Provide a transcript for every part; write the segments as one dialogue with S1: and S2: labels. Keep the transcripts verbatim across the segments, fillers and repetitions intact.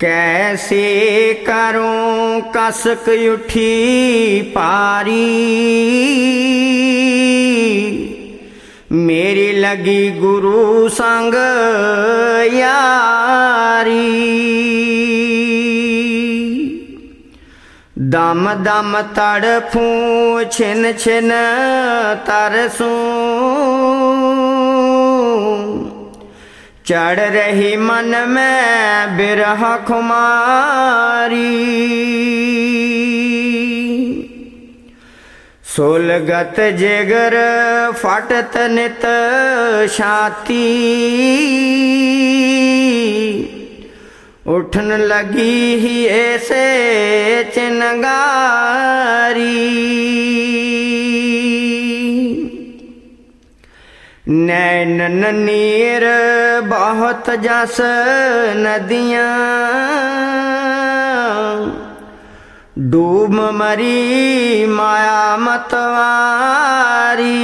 S1: कैसे करूं कसक उठी पारी, मेरी लगी गुरु संग यारी। दम दम तड़फूं छिन छिन तरसूं, चढ़ रही मन में बिरह खुमारी। सुलगत जिगर फटत नित छाती, उठन लगी ही ऐसे चिनगारी। नैन नीर बहुत जस नदियाँ, डूब मरी माया मतवारी।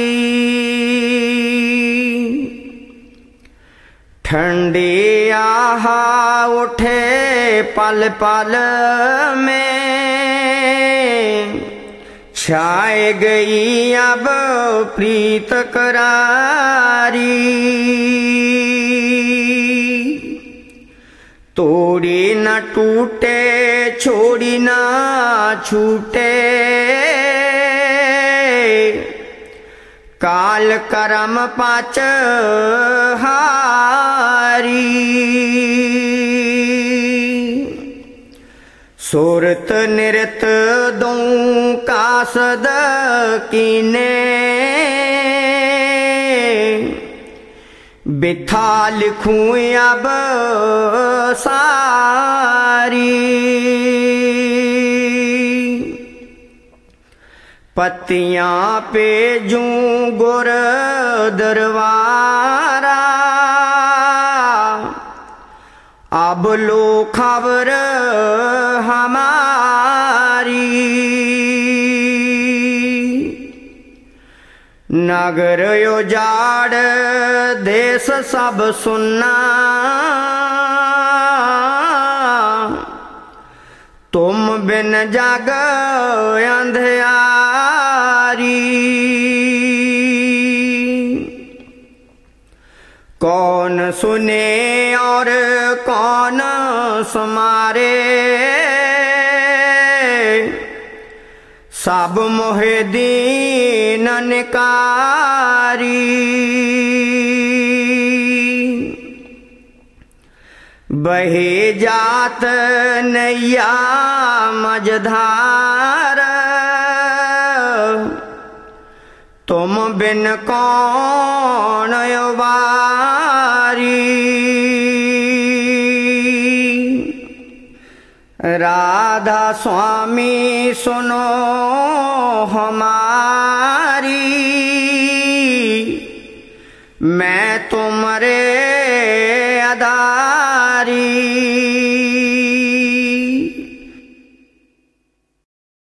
S1: ठंडी आहा उठे पल पल में, छाए गई अब प्रीत करारी। तोड़ी न टूटे छोड़ी न छूटे, काल करम पाच हारी। सुरत निरत दूं कासद कीने, बिथा लिखूं अब सारी। पत्तियां पे जूं गुर दरबारा, अब लो खबर हमारी। नगर उजाड़ देश सब सुन्ना, तुम बिन जग अंधियारी। कौन सुने और कौन सुमारे, सब मोहे दीन निकारी। बहे जात नैया मझधार, तुम बिन कौन वारी। राधा स्वामी सुनो हमारी, मैं तुम्हारे आधारी।